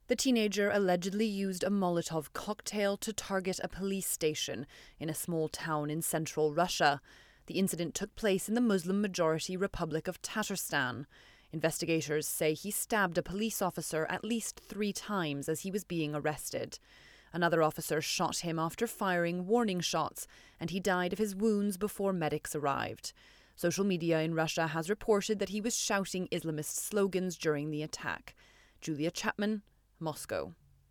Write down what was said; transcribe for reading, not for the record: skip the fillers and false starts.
The teenager allegedly used a Molotov cocktail to target a police station in a small town in central Russia. The incident took place in the Muslim-majority Republic of Tatarstan. Investigators say he stabbed a police officer at least 3 times as he was being arrested. Another officer shot him after firing warning shots, and he died of his wounds before medics arrived. Social media in Russia has reported that he was shouting Islamist slogans during the attack. Julia Chapman, Moscow.